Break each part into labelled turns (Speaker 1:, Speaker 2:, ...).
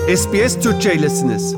Speaker 1: SBS Türkçe'ylesiniz.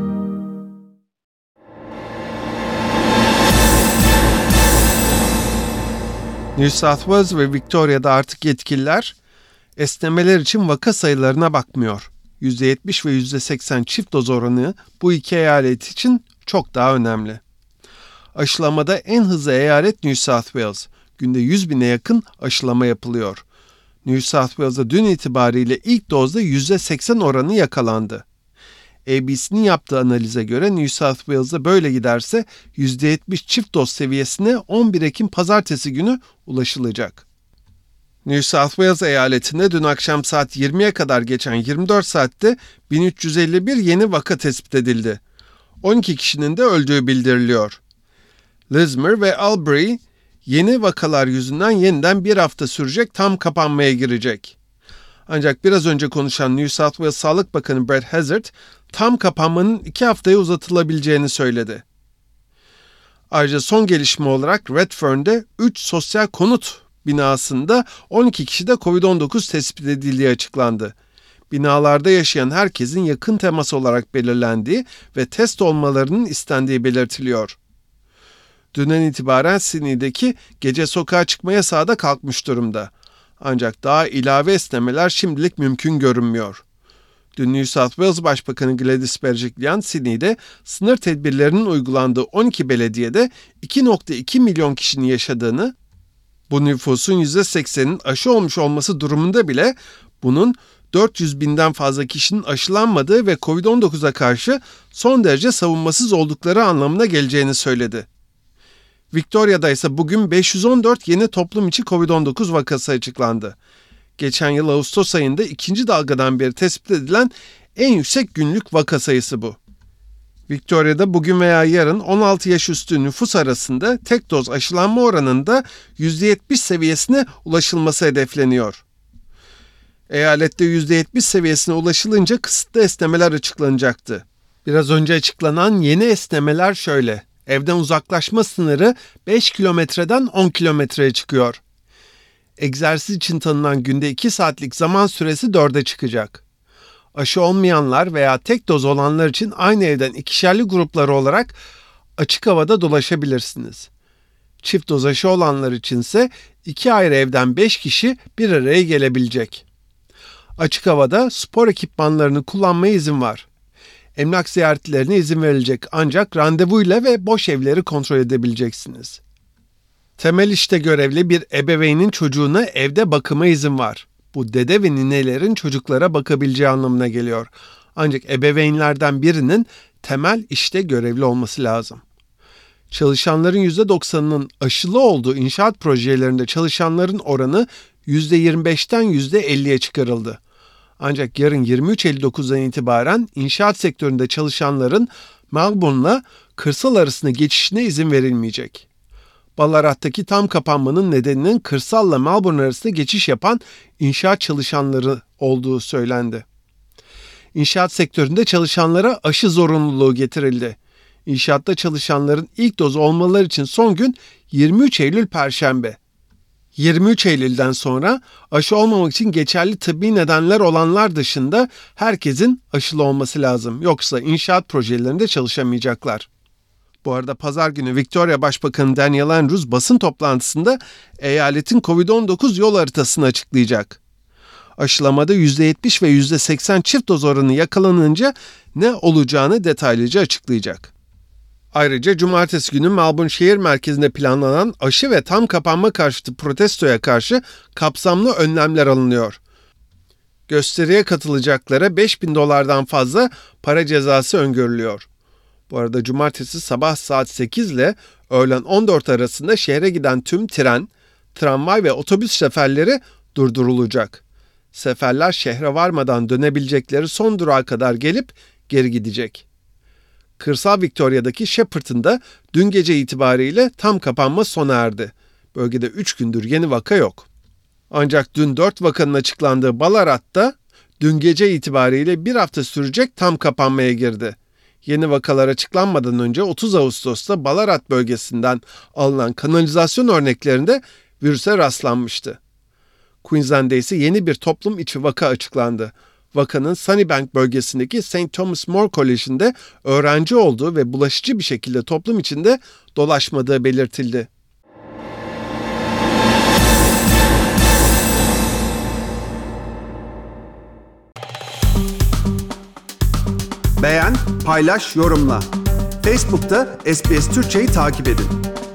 Speaker 1: New South Wales ve Victoria'da artık yetkililer esnemeler için vaka sayılarına bakmıyor. %70 ve %80 çift doz oranı bu iki eyalet için çok daha önemli. Aşılamada en hızlı eyalet New South Wales. Günde 100 bine yakın aşılama yapılıyor. New South Wales'da dün itibariyle ilk dozda %80 oranı yakalandı. ABC'nin yaptığı analize göre New South Wales'da böyle giderse %70 çift doz seviyesine 11 Ekim pazartesi günü ulaşılacak. New South Wales eyaletinde dün akşam saat 20'ye kadar geçen 24 saatte 1351 yeni vaka tespit edildi. 12 kişinin de öldüğü bildiriliyor. Lismore ve Albury yeni vakalar yüzünden yeniden bir hafta sürecek tam kapanmaya girecek. Ancak biraz önce konuşan New South Wales Sağlık Bakanı Brett Hazzard, tam kapanmanın 2 haftaya uzatılabileceğini söyledi. Ayrıca son gelişme olarak Redfern'de 3 sosyal konut binasında 12 kişide COVID-19 tespit edildiği açıklandı. Binalarda yaşayan herkesin yakın temas olarak belirlendiği ve test olmalarının istendiği belirtiliyor. Dünden itibaren Sydney'deki gece sokağa çıkma yasağı da kalkmış durumda. Ancak daha ilave esnemeler şimdilik mümkün görünmüyor. Dün New South Wales Başbakanı Gladys Berejiklian, Sydney'de sınır tedbirlerinin uygulandığı 12 belediyede 2,2 milyon kişinin yaşadığını, bu nüfusun %80'inin aşı olmuş olması durumunda bile bunun 400 binden fazla kişinin aşılanmadığı ve COVID-19'a karşı son derece savunmasız oldukları anlamına geleceğini söyledi. Victoria'da ise bugün 514 yeni toplum içi COVID-19 vakası açıklandı. Geçen yıl Ağustos ayında ikinci dalgadan beri tespit edilen en yüksek günlük vaka sayısı bu. Victoria'da bugün veya yarın 16 yaş üstü nüfus arasında tek doz aşılanma oranında %70 seviyesine ulaşılması hedefleniyor. Eyalette %70 seviyesine ulaşılınca kısıtlı esnemeler açıklanacaktı. Biraz önce açıklanan yeni esnemeler şöyle: evden uzaklaşma sınırı 5 kilometreden 10 kilometreye çıkıyor. Egzersiz için tanınan günde 2 saatlik zaman süresi 4'e çıkacak. Aşı olmayanlar veya tek doz olanlar için aynı evden ikişerli gruplar olarak açık havada dolaşabilirsiniz. Çift doz aşı olanlar içinse 2 ayrı evden 5 kişi bir araya gelebilecek. Açık havada spor ekipmanlarını kullanmaya izin var. Emlak ziyaretlerine izin verilecek ancak randevuyla ve boş evleri kontrol edebileceksiniz. Temel işte görevli bir ebeveynin çocuğuna evde bakıma izin var. Bu dede ve ninelerin çocuklara bakabileceği anlamına geliyor. Ancak ebeveynlerden birinin temel işte görevli olması lazım. Çalışanların %90'ının aşılı olduğu inşaat projelerinde çalışanların oranı %25'ten %50'ye çıkarıldı. Ancak yarın 23.59'dan itibaren inşaat sektöründe çalışanların Melbourne'la kırsal arasında geçişine izin verilmeyecek. Ballarat'taki tam kapanmanın nedeninin kırsalla Melbourne arasında geçiş yapan inşaat çalışanları olduğu söylendi. İnşaat sektöründe çalışanlara aşı zorunluluğu getirildi. İnşaatta çalışanların ilk dozu olmaları için son gün 23 Eylül Perşembe. 23 Eylül'den sonra aşı olmamak için geçerli tıbbi nedenler olanlar dışında herkesin aşılı olması lazım. Yoksa inşaat projelerinde çalışamayacaklar. Bu arada pazar günü Victoria Başbakanı Daniel Andrews basın toplantısında eyaletin COVID-19 yol haritasını açıklayacak. Aşılamada %70 ve %80 çift doz oranı yakalanınca ne olacağını detaylıca açıklayacak. Ayrıca cumartesi günü Melbourne şehir merkezinde planlanan aşı ve tam kapanma karşıtı protestoya karşı kapsamlı önlemler alınıyor. Gösteriye katılacaklara $5,000'dan fazla para cezası öngörülüyor. Bu arada cumartesi sabah saat 8 ile öğlen 14 arasında şehre giden tüm tren, tramvay ve otobüs seferleri durdurulacak. Seferler şehre varmadan dönebilecekleri son durağa kadar gelip geri gidecek. Kırsal Victoria'daki Shepparton da dün gece itibariyle tam kapanma sona erdi. Bölgede 3 gündür yeni vaka yok. Ancak dün 4 vakanın açıklandığı Ballarat'ta dün gece itibariyle bir hafta sürecek tam kapanmaya girdi. Yeni vakalar açıklanmadan önce 30 Ağustos'ta Ballarat bölgesinden alınan kanalizasyon örneklerinde virüse rastlanmıştı. Queensland'de ise yeni bir toplum içi vaka açıklandı. vakanın Sunnybank bölgesindeki St. Thomas More Koleji'nde öğrenci olduğu ve bulaşıcı bir şekilde toplum içinde dolaşmadığı belirtildi.
Speaker 2: Beğen, paylaş, yorumla. Facebook'ta SBS Türkçe'yi takip edin.